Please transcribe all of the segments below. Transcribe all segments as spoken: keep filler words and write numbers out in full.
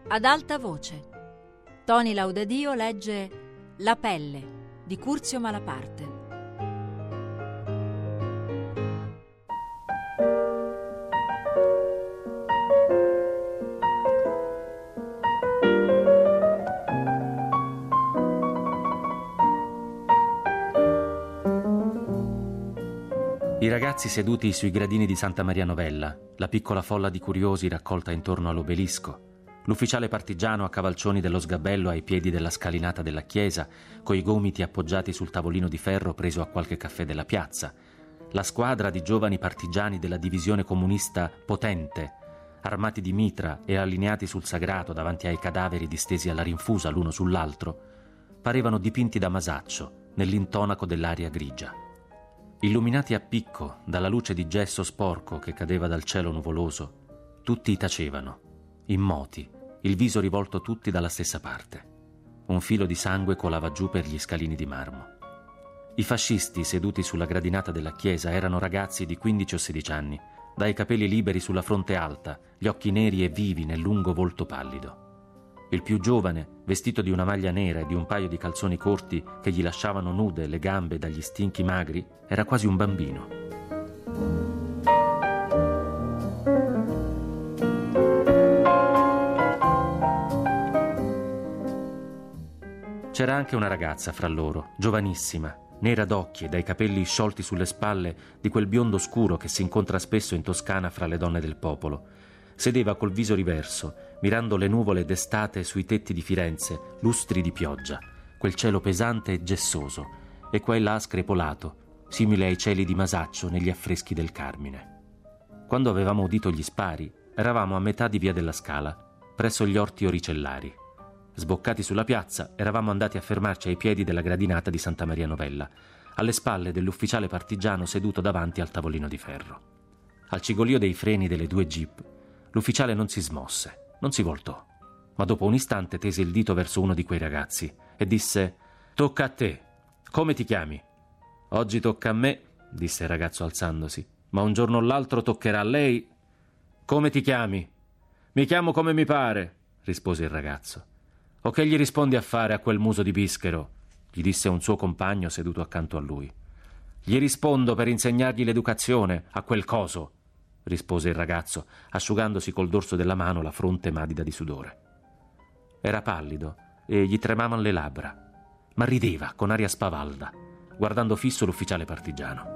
Ad alta voce. Toni Laudadio legge La pelle di Curzio Malaparte. I ragazzi seduti sui gradini di Santa Maria Novella, la piccola folla di curiosi raccolta intorno all'obelisco, l'ufficiale partigiano a cavalcioni dello sgabello ai piedi della scalinata della chiesa, coi gomiti appoggiati sul tavolino di ferro preso a qualche caffè della piazza, la squadra di giovani partigiani della divisione comunista Potente, armati di mitra e allineati sul sagrato davanti ai cadaveri distesi alla rinfusa l'uno sull'altro, parevano dipinti da Masaccio nell'intonaco dell'aria grigia. Illuminati a picco dalla luce di gesso sporco che cadeva dal cielo nuvoloso, tutti tacevano, immoti, il viso rivolto tutti dalla stessa parte. Un filo di sangue colava giù per gli scalini di marmo. I fascisti seduti sulla gradinata della chiesa erano ragazzi di quindici o sedici anni, dai capelli liberi sulla fronte alta, gli occhi neri e vivi nel lungo volto pallido. Il più giovane, vestito di una maglia nera e di un paio di calzoni corti che gli lasciavano nude le gambe dagli stinchi magri, era quasi un bambino. C'era anche una ragazza fra loro, giovanissima, nera d'occhi e dai capelli sciolti sulle spalle di quel biondo scuro che si incontra spesso in Toscana fra le donne del popolo. Sedeva col viso riverso, mirando le nuvole d'estate sui tetti di Firenze, lustri di pioggia, quel cielo pesante e gessoso, e qua e là screpolato, simile ai cieli di Masaccio negli affreschi del Carmine. Quando avevamo udito gli spari, eravamo a metà di via della Scala, presso gli orti oricellari. Sboccati sulla piazza, eravamo andati a fermarci ai piedi della gradinata di Santa Maria Novella, alle spalle dell'ufficiale partigiano seduto davanti al tavolino di ferro. Al cigolio dei freni delle due jeep, l'ufficiale non si smosse, non si voltò, ma dopo un istante tese il dito verso uno di quei ragazzi e disse: «Tocca a te. Come ti chiami?» «Oggi tocca a me», disse il ragazzo alzandosi, «ma un giorno o l'altro toccherà a lei». «Come ti chiami?» «Mi chiamo come mi pare», rispose il ragazzo. «O che gli rispondi a fare a quel muso di bischero?» gli disse un suo compagno seduto accanto a lui. «Gli rispondo per insegnargli l'educazione, a quel coso», rispose il ragazzo, asciugandosi col dorso della mano la fronte madida di sudore. Era pallido e gli tremavano le labbra, ma rideva con aria spavalda, guardando fisso l'ufficiale partigiano.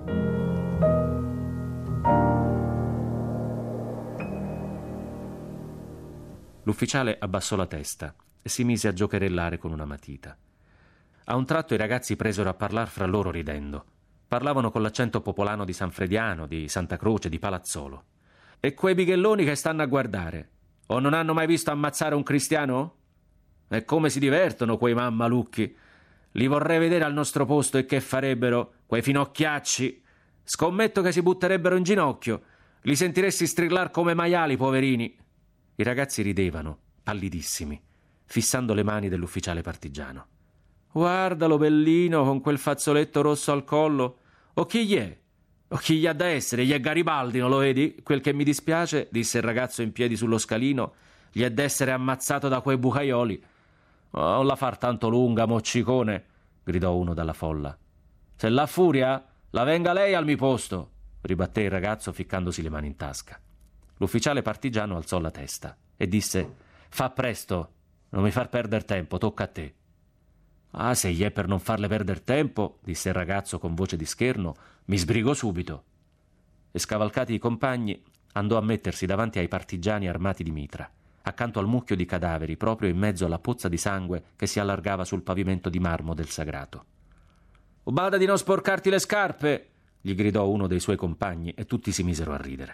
L'ufficiale abbassò la testa e si mise a giocherellare con una matita. A un tratto i ragazzi presero a parlar fra loro ridendo. Parlavano con l'accento popolano di San Frediano, di Santa Croce, di Palazzolo. «E quei bighelloni che stanno a guardare? O non hanno mai visto ammazzare un cristiano? E come si divertono quei mammalucchi? Li vorrei vedere al nostro posto e che farebbero, quei finocchiacci. Scommetto che si butterebbero in ginocchio. Li sentiresti strillar come maiali, poverini». I ragazzi ridevano, pallidissimi, fissando le mani dell'ufficiale partigiano. «Guardalo, bellino, con quel fazzoletto rosso al collo. O chi gli è? O chi gli ha da essere? Gli è Garibaldi, non lo vedi? Quel che mi dispiace», disse il ragazzo in piedi sullo scalino, «gli è d'essere ammazzato da quei bucaioli». «Oh, non la far tanto lunga, moccicone», gridò uno dalla folla. «Se l'ha furia, la venga lei al mi posto», ribatté il ragazzo ficcandosi le mani in tasca. L'ufficiale partigiano alzò la testa e disse: «Fa presto, non mi far perdere tempo, tocca a te». «Ah, se gli è per non farle perdere tempo», disse il ragazzo con voce di scherno, «mi sbrigo subito». E scavalcati i compagni, andò a mettersi davanti ai partigiani armati di mitra, accanto al mucchio di cadaveri, proprio in mezzo alla pozza di sangue che si allargava sul pavimento di marmo del sagrato. «O bada di non sporcarti le scarpe!» gli gridò uno dei suoi compagni e tutti si misero a ridere.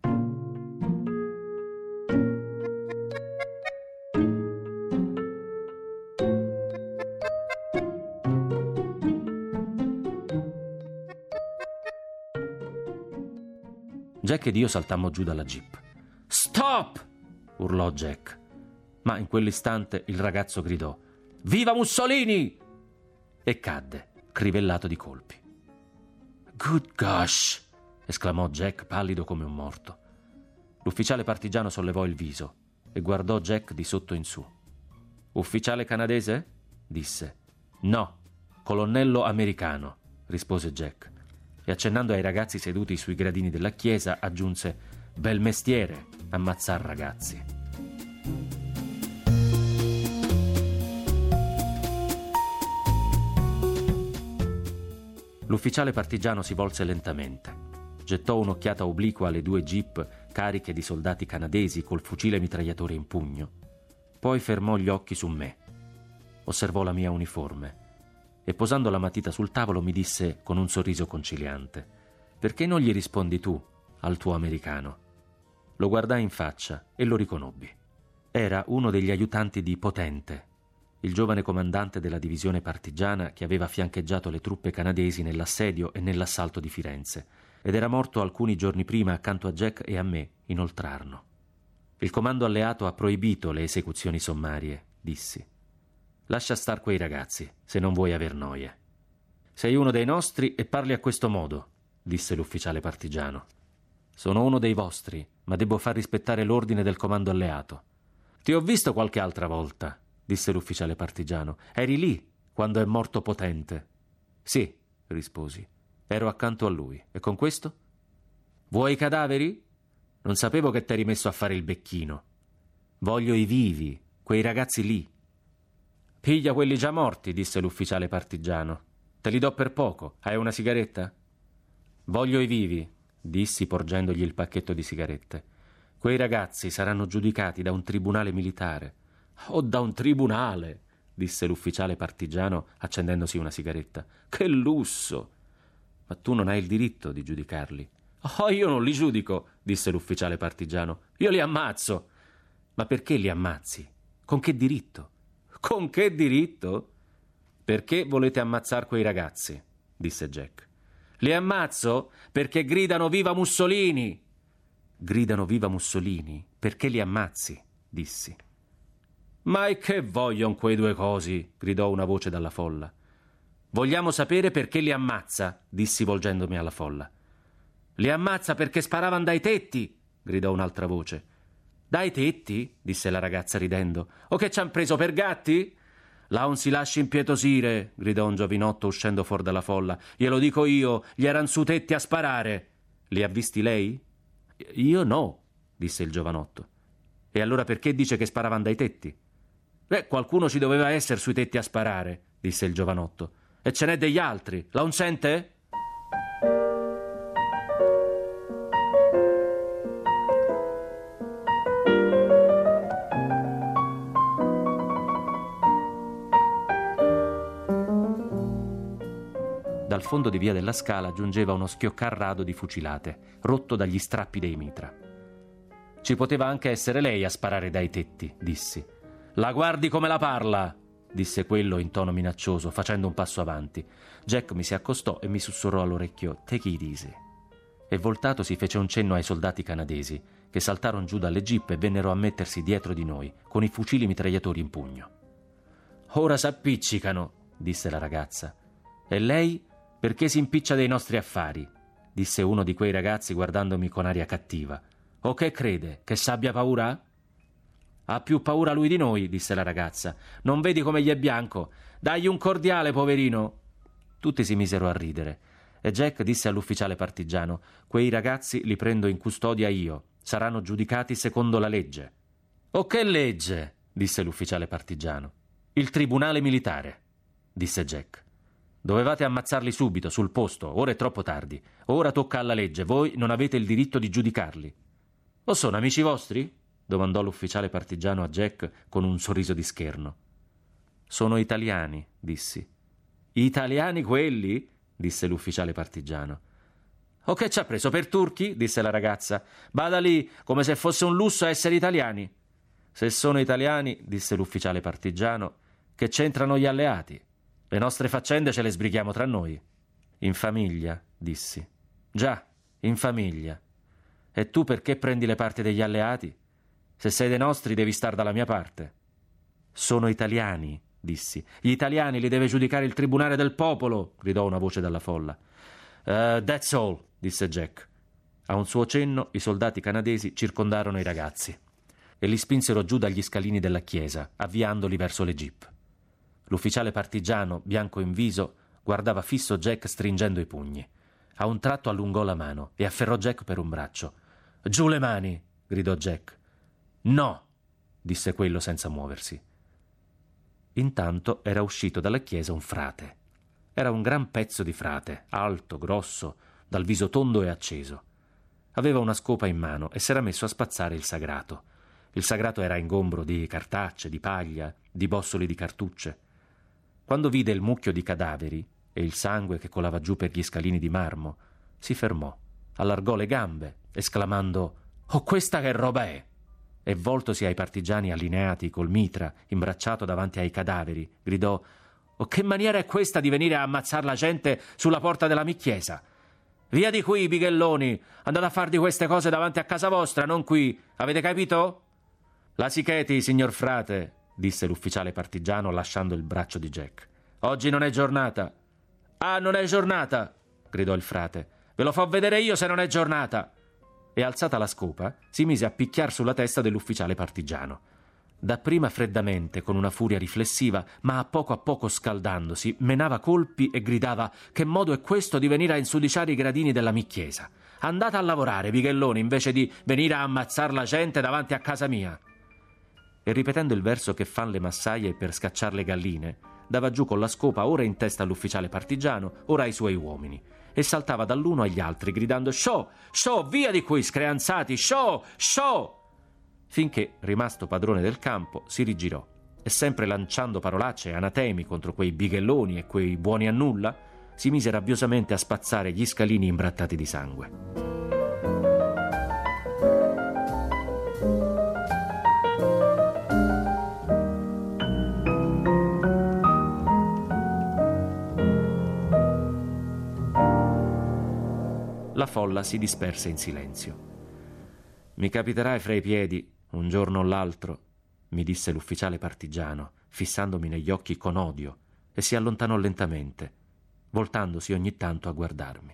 Jack ed io saltammo giù dalla jeep. «Stop!» urlò Jack. Ma in quell'istante il ragazzo gridò: «Viva Mussolini!» e cadde, crivellato di colpi. «Good gosh!» esclamò Jack, pallido come un morto. L'ufficiale partigiano sollevò il viso, e guardò Jack di sotto in su. «Ufficiale canadese?» disse. «No, colonnello americano», rispose Jack, e accennando ai ragazzi seduti sui gradini della chiesa aggiunse: «Bel mestiere, ammazzar ragazzi». L'ufficiale partigiano si volse lentamente, gettò un'occhiata obliqua alle due jeep cariche di soldati canadesi col fucile mitragliatore in pugno, poi fermò gli occhi su me, osservò la mia uniforme e, posando la matita sul tavolo, mi disse con un sorriso conciliante: «Perché non gli rispondi tu al tuo americano?» Lo guardai in faccia e lo riconobbi. Era uno degli aiutanti di Potente, il giovane comandante della divisione partigiana che aveva fiancheggiato le truppe canadesi nell'assedio e nell'assalto di Firenze, ed era morto alcuni giorni prima accanto a Jack e a me in Oltrarno. «Il comando alleato ha proibito le esecuzioni sommarie», dissi. «Lascia star quei ragazzi, se non vuoi aver noie». «Sei uno dei nostri e parli a questo modo», disse l'ufficiale partigiano. «Sono uno dei vostri, ma debbo far rispettare l'ordine del comando alleato». «Ti ho visto qualche altra volta», disse l'ufficiale partigiano. «Eri lì quando è morto Potente». «Sì», risposi. «Ero accanto a lui. E con questo?» «Vuoi i cadaveri? Non sapevo che t'eri messo a fare il becchino. Voglio i vivi, quei ragazzi lì». «Piglia quelli già morti», disse l'ufficiale partigiano. «Te li do per poco. Hai una sigaretta?» «Voglio i vivi», dissi porgendogli il pacchetto di sigarette. «Quei ragazzi saranno giudicati da un tribunale militare». «Oh, da un tribunale», disse l'ufficiale partigiano accendendosi una sigaretta. «Che lusso!» «Ma tu non hai il diritto di giudicarli». «Oh, io non li giudico», disse l'ufficiale partigiano. «Io li ammazzo». «Ma perché li ammazzi? Con che diritto?» «Con che diritto?» «Perché volete ammazzar quei ragazzi?» disse Jack. «Li ammazzo perché gridano viva Mussolini». «Gridano viva Mussolini? Perché li ammazzi?» dissi. «Ma e che voglion quei due cosi?» gridò una voce dalla folla. «Vogliamo sapere perché li ammazza», dissi volgendomi alla folla. «Li ammazza perché sparavan dai tetti», gridò un'altra voce. «Dai tetti?» disse la ragazza ridendo. «O che ci han preso per gatti?» «Là non si lasci impietosire», gridò un giovinotto uscendo fuori dalla folla. «Glielo dico io, gli eran su tetti a sparare». «Li ha visti lei?» «Io no», disse il giovanotto. «E allora perché dice che sparavan dai tetti?» «Beh, qualcuno ci doveva essere sui tetti a sparare», disse il giovanotto. «E ce n'è degli altri. La un sente?» Dal fondo di via della Scala giungeva uno schioccar rado di fucilate, rotto dagli strappi dei mitra. «Ci poteva anche essere lei a sparare dai tetti», dissi. «La guardi come la parla», disse quello in tono minaccioso, facendo un passo avanti. Jack mi si accostò e mi sussurrò all'orecchio: «Take it easy». E voltatosi fece un cenno ai soldati canadesi, che saltarono giù dalle jeep e vennero a mettersi dietro di noi, con i fucili mitragliatori in pugno. «Ora s'appiccicano», disse la ragazza. «E lei perché si impiccia dei nostri affari?» disse uno di quei ragazzi guardandomi con aria cattiva. «O che crede? Che s'abbia paura?» «Ha più paura lui di noi», disse la ragazza. «Non vedi come gli è bianco? Dagli un cordiale, poverino!» Tutti si misero a ridere e Jack disse all'ufficiale partigiano: «Quei ragazzi li prendo in custodia io. Saranno giudicati secondo la legge». «O che legge?» disse l'ufficiale partigiano. «Il tribunale militare», disse Jack. «Dovevate ammazzarli subito, sul posto. Ora è troppo tardi. Ora tocca alla legge. Voi non avete il diritto di giudicarli». «O sono amici vostri?» domandò l'ufficiale partigiano a Jack con un sorriso di scherno. «Sono italiani», dissi. «Italiani quelli?» disse l'ufficiale partigiano. «O che ci ha preso per turchi?» disse la ragazza. «Bada lì, come se fosse un lusso essere italiani». «Se sono italiani», disse l'ufficiale partigiano, «che c'entrano gli alleati? Le nostre faccende ce le sbrighiamo tra noi». «In famiglia», dissi. «Già, in famiglia. E tu perché prendi le parti degli alleati? Se sei dei nostri devi star dalla mia parte». «Sono italiani», dissi. «Gli italiani li deve giudicare il tribunale del popolo», gridò una voce dalla folla. Uh, «That's all», disse Jack. A un suo cenno i soldati canadesi circondarono i ragazzi. e li spinsero giù dagli scalini della chiesa, avviandoli verso le jeep. L'ufficiale partigiano, bianco in viso, guardava fisso Jack stringendo i pugni. A un tratto allungò la mano e afferrò Jack per un braccio. «Giù le mani!» gridò Jack. «No!» disse quello senza muoversi. Intanto era uscito dalla chiesa un frate. Era un gran pezzo di frate, alto, grosso, dal viso tondo e acceso. Aveva una scopa in mano e s'era messo a spazzare il sagrato. Il sagrato era ingombro di cartacce, di paglia, di bossoli di cartucce. Quando vide il mucchio di cadaveri e il sangue che colava giù per gli scalini di marmo, si fermò, allargò le gambe, esclamando «Oh, questa che roba è!» e voltosi ai partigiani allineati col mitra, imbracciato davanti ai cadaveri, gridò «Oh, che maniera è questa di venire a ammazzar la gente sulla porta della mia chiesa? Via di qui, bighelloni! Andate a far di queste cose davanti a casa vostra, non qui! Avete capito?» «La si cheti, signor frate», disse l'ufficiale partigiano lasciando il braccio di Jack. «Oggi non è giornata». «Ah, non è giornata!» gridò il frate. «Ve lo fo vedere io se non è giornata!» E alzata la scopa, si mise a picchiar sulla testa dell'ufficiale partigiano. Dapprima freddamente, con una furia riflessiva, ma a poco a poco scaldandosi, menava colpi e gridava «Che modo è questo di venire a insudiciare i gradini della mia chiesa? Andate a lavorare, bighelloni, invece di venire a ammazzar la gente davanti a casa mia!» E ripetendo il verso che fan le massaie per scacciar le galline, dava giù con la scopa ora in testa all'ufficiale partigiano, ora ai suoi uomini, e saltava dall'uno agli altri gridando «Sciò! Sciò! Via di qui, screanzati! Sciò! Sciò!» finché, rimasto padrone del campo, si rigirò e, sempre lanciando parolacce e anatemi contro quei bighelloni e quei buoni a nulla, si mise rabbiosamente a spazzare gli scalini imbrattati di sangue. La folla si disperse in silenzio. «Mi capiterai fra i piedi, un giorno o l'altro», mi disse l'ufficiale partigiano, fissandomi negli occhi con odio, e si allontanò lentamente, voltandosi ogni tanto a guardarmi.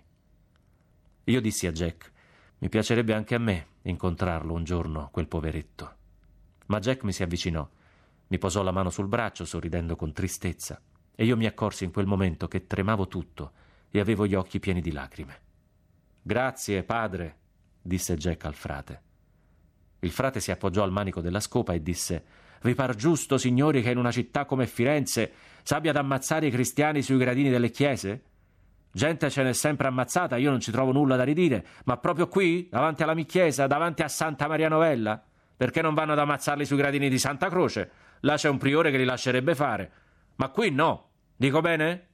Io dissi a Jack: «Mi piacerebbe anche a me incontrarlo un giorno, quel poveretto». Ma Jack mi si avvicinò, mi posò la mano sul braccio sorridendo con tristezza, e io mi accorsi in quel momento che tremavo tutto e avevo gli occhi pieni di lacrime. «Grazie, padre», disse Jack al frate. Il frate si appoggiò al manico della scopa e disse: «Vi par giusto, signori, che in una città come Firenze s'abbia ad ammazzare i cristiani sui gradini delle chiese? Gente ce n'è sempre ammazzata, io non ci trovo nulla da ridire, ma proprio qui, davanti alla mia chiesa, davanti a Santa Maria Novella? Perché non vanno ad ammazzarli sui gradini di Santa Croce? Là c'è un priore che li lascerebbe fare. Ma qui no, dico bene?»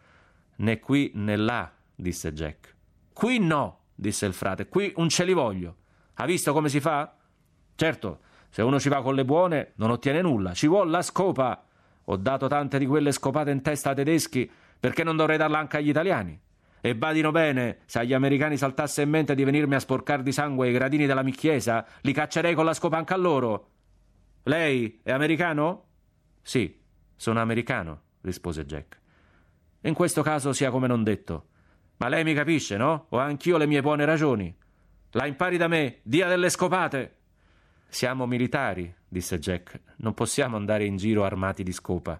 «Né qui né là», disse Jack. «Qui no», disse il frate, «qui non ce li voglio. Ha visto come si fa? Certo, se uno ci va con le buone non ottiene nulla, ci vuole la scopa. Ho dato tante di quelle scopate in testa ai tedeschi, perché non dovrei darla anche agli italiani? E badino bene, se agli americani saltasse in mente di venirmi a sporcar di sangue i gradini della mia chiesa, li caccerei con la scopa anche a loro. Lei è americano?» «Sì, sono americano», rispose Jack. «In questo caso sia come non detto. Ma lei mi capisce, no? Ho anch'io le mie buone ragioni. La impari da me, dia delle scopate!» «Siamo militari», disse Jack. «Non possiamo andare in giro armati di scopa».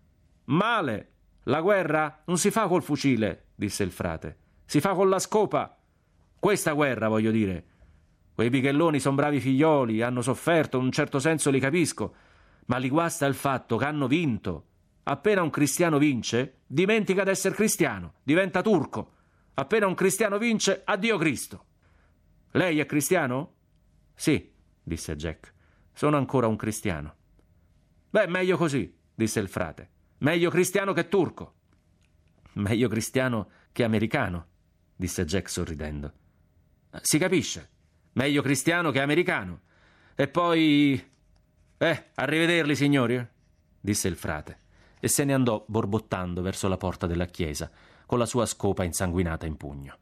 «Male! La guerra non si fa col fucile», disse il frate. «Si fa con la scopa. Questa guerra, voglio dire. Quei bighelloni son bravi figlioli, hanno sofferto, in un certo senso li capisco, ma li guasta il fatto che hanno vinto. Appena un cristiano vince, dimentica d'essere cristiano, diventa turco. Appena un cristiano vince, addio Cristo. Lei è cristiano?» «Sì», disse Jack. «Sono ancora un cristiano». «Beh, meglio così», disse il frate. «Meglio cristiano che turco». «Meglio cristiano che americano», disse Jack sorridendo. «Si capisce. Meglio cristiano che americano. E poi... Eh, arrivederli, signori», disse il frate, e se ne andò borbottando verso la porta della chiesa, con la sua scopa insanguinata in pugno.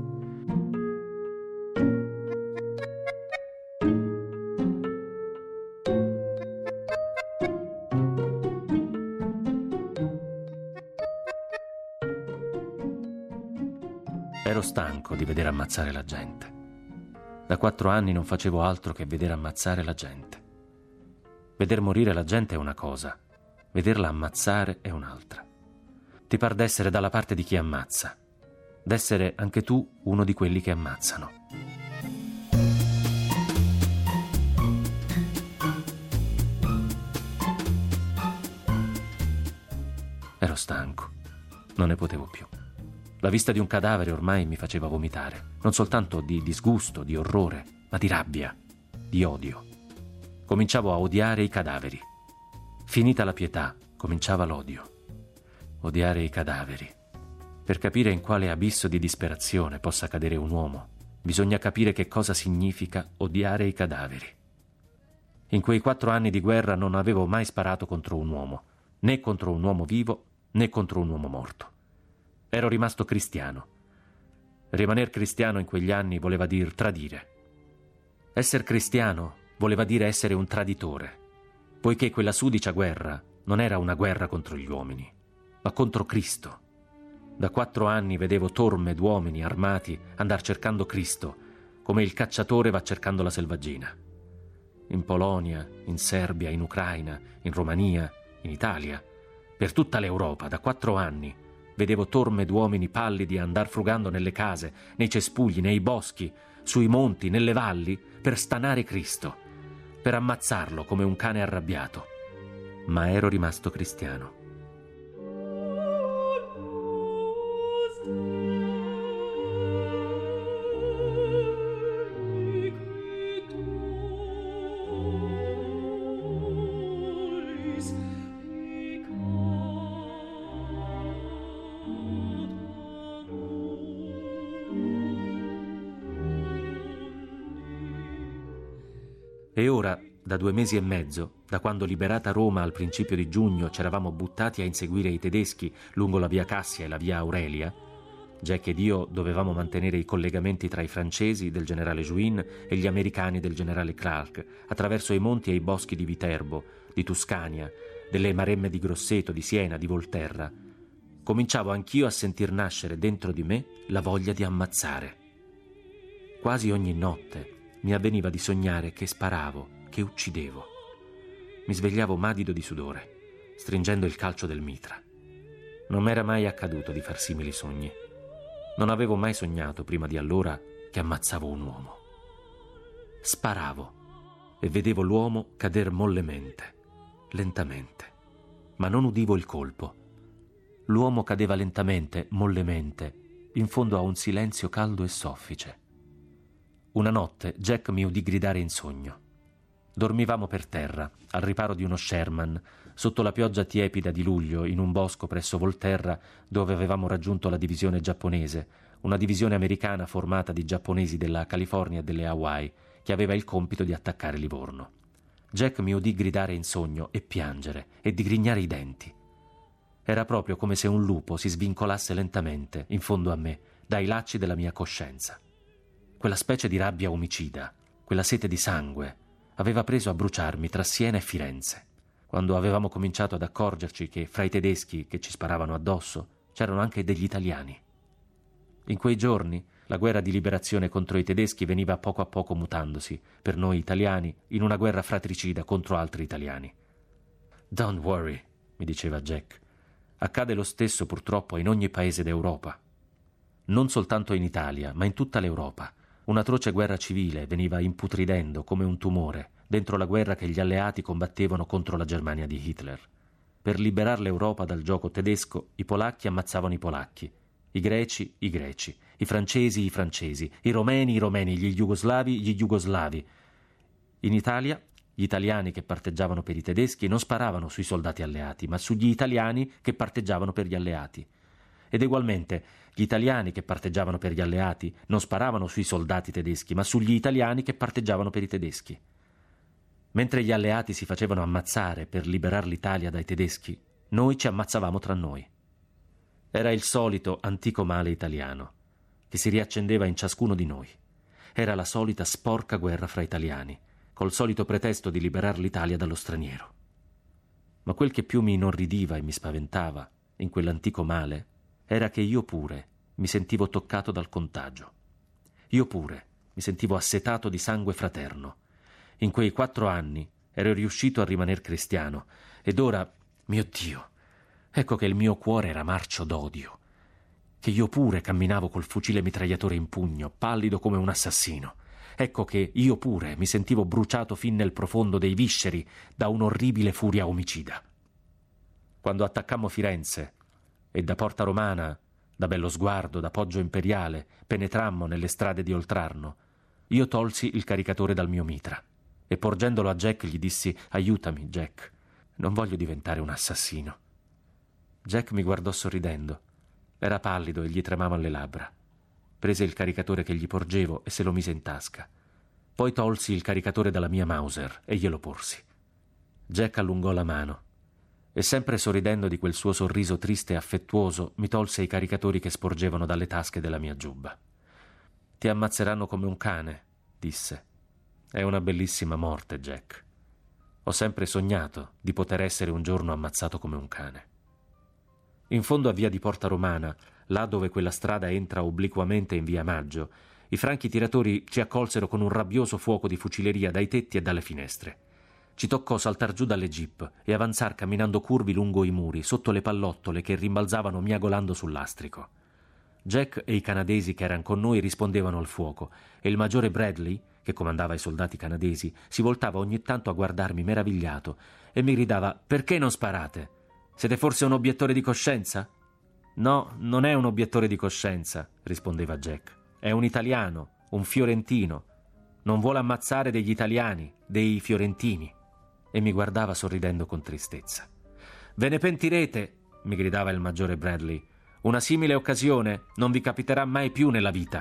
Ero stanco di vedere ammazzare la gente. Da quattro anni non facevo altro che vedere ammazzare la gente. Veder morire la gente è una cosa, vederla ammazzare è un'altra. Ti par d'essere dalla parte di chi ammazza, d'essere anche tu uno di quelli che ammazzano. Ero stanco, non ne potevo più. La vista di un cadavere ormai mi faceva vomitare, non soltanto di disgusto, di orrore, ma di rabbia, di odio. Cominciavo a odiare i cadaveri. Finita la pietà, cominciava l'odio. Odiare i cadaveri. Per capire in quale abisso di disperazione possa cadere un uomo, bisogna capire che cosa significa odiare i cadaveri. In quei quattro anni di guerra non avevo mai sparato contro un uomo, né contro un uomo vivo, né contro un uomo morto. Ero rimasto cristiano. Rimaner cristiano in quegli anni voleva dir tradire. Esser cristiano voleva dire essere un traditore, poiché quella sudicia guerra non era una guerra contro gli uomini, ma contro Cristo. Da quattro anni vedevo torme d'uomini armati andar cercando Cristo, come il cacciatore va cercando la selvaggina. In Polonia, in Serbia, in Ucraina, in Romania, in Italia, per tutta l'Europa, da quattro anni, vedevo torme d'uomini pallidi andar frugando nelle case, nei cespugli, nei boschi, sui monti, nelle valli, per stanare Cristo, per ammazzarlo come un cane arrabbiato. Ma ero rimasto cristiano. E ora, da due mesi e mezzo, da quando liberata Roma al principio di giugno c'eravamo buttati a inseguire i tedeschi lungo la via Cassia e la via Aurelia, Jack ed io dovevamo mantenere i collegamenti tra i francesi del generale Juin e gli americani del generale Clark attraverso i monti e i boschi di Viterbo, di Tuscania, delle maremme di Grosseto, di Siena, di Volterra. Cominciavo anch'io a sentir nascere dentro di me la voglia di ammazzare. Quasi ogni notte mi avveniva di sognare che sparavo, che uccidevo. Mi svegliavo madido di sudore, stringendo il calcio del mitra. Non m'era mai accaduto di far simili sogni. Non avevo mai sognato prima di allora che ammazzavo un uomo. Sparavo e vedevo l'uomo cader mollemente, lentamente, ma non udivo il colpo. L'uomo cadeva lentamente, mollemente, in fondo a un silenzio caldo e soffice. Una notte Jack mi udì gridare in sogno. Dormivamo per terra, al riparo di uno Sherman, sotto la pioggia tiepida di luglio, in un bosco presso Volterra, dove avevamo raggiunto la divisione giapponese, una divisione americana formata di giapponesi della California e delle Hawaii, che aveva il compito di attaccare Livorno. Jack mi udì gridare in sogno e piangere e digrignare i denti. Era proprio come se un lupo si svincolasse lentamente, in fondo a me, dai lacci della mia coscienza. Quella specie di rabbia omicida, quella sete di sangue, aveva preso a bruciarmi tra Siena e Firenze, quando avevamo cominciato ad accorgerci che fra i tedeschi che ci sparavano addosso c'erano anche degli italiani. In quei giorni la guerra di liberazione contro i tedeschi veniva a poco a poco mutandosi, per noi italiani, in una guerra fratricida contro altri italiani. «Don't worry», mi diceva Jack, «accade lo stesso purtroppo in ogni paese d'Europa. Non soltanto in Italia, ma in tutta l'Europa. Un'atroce guerra civile veniva imputridendo come un tumore dentro la guerra che gli alleati combattevano contro la Germania di Hitler. Per liberare l'Europa dal gioco tedesco, i polacchi ammazzavano i polacchi, i greci i greci, i francesi i francesi, i romeni i romeni, gli jugoslavi gli jugoslavi. In Italia, gli italiani che parteggiavano per i tedeschi non sparavano sui soldati alleati, ma sugli italiani che parteggiavano per gli alleati. Ed ugualmente gli italiani che parteggiavano per gli alleati non sparavano sui soldati tedeschi, ma sugli italiani che parteggiavano per i tedeschi. Mentre gli alleati si facevano ammazzare per liberare l'Italia dai tedeschi, noi ci ammazzavamo tra noi. Era il solito antico male italiano, che si riaccendeva in ciascuno di noi. Era la solita sporca guerra fra italiani, col solito pretesto di liberare l'Italia dallo straniero. Ma quel che più mi inorridiva e mi spaventava in quell'antico male era che io pure mi sentivo toccato dal contagio. Io pure mi sentivo assetato di sangue fraterno. In quei quattro anni ero riuscito a rimaner cristiano, ed ora, mio Dio, ecco che il mio cuore era marcio d'odio, che io pure camminavo col fucile mitragliatore in pugno, pallido come un assassino. Ecco che io pure mi sentivo bruciato fin nel profondo dei visceri da un'orribile furia omicida. Quando attaccammo Firenze e da Porta Romana, da Bello Sguardo, da Poggio Imperiale, penetrammo nelle strade di Oltrarno, io tolsi il caricatore dal mio mitra e porgendolo a Jack gli dissi: «Aiutami, Jack, non voglio diventare un assassino». Jack mi guardò sorridendo. Era pallido e gli tremavano le labbra. Prese il caricatore che gli porgevo e se lo mise in tasca. Poi tolsi il caricatore dalla mia Mauser e glielo porsi. Jack allungò la mano e, sempre sorridendo di quel suo sorriso triste e affettuoso, mi tolse i caricatori che sporgevano dalle tasche della mia giubba. «Ti ammazzeranno come un cane», disse. «È una bellissima morte, Jack. Ho sempre sognato di poter essere un giorno ammazzato come un cane». In fondo a via di Porta Romana, là dove quella strada entra obliquamente in via Maggio, i franchi tiratori ci accolsero con un rabbioso fuoco di fucileria dai tetti e dalle finestre. Ci toccò saltar giù dalle jeep e avanzar camminando curvi lungo i muri, sotto le pallottole che rimbalzavano miagolando sul lastrico. Jack e i canadesi che erano con noi rispondevano al fuoco e il maggiore Bradley, che comandava i soldati canadesi, si voltava ogni tanto a guardarmi meravigliato e mi gridava: «Perché non sparate? Siete forse un obiettore di coscienza?» «No, non è un obiettore di coscienza», rispondeva Jack. «È un italiano, un fiorentino. Non vuole ammazzare degli italiani, dei fiorentini». E mi guardava sorridendo con tristezza. «Ve ne pentirete», mi gridava il maggiore Bradley. «Una simile occasione non vi capiterà mai più nella vita».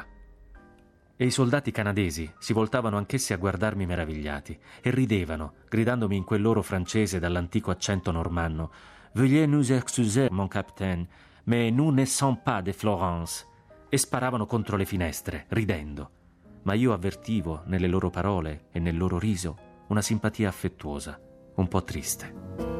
E i soldati canadesi si voltavano anch'essi a guardarmi meravigliati e ridevano, gridandomi in quel loro francese dall'antico accento normanno: «Veuillez nous excuser, mon capitaine, mais nous ne sommes pas de Florence», e sparavano contro le finestre, ridendo. Ma io avvertivo nelle loro parole e nel loro riso una simpatia affettuosa, un po' triste.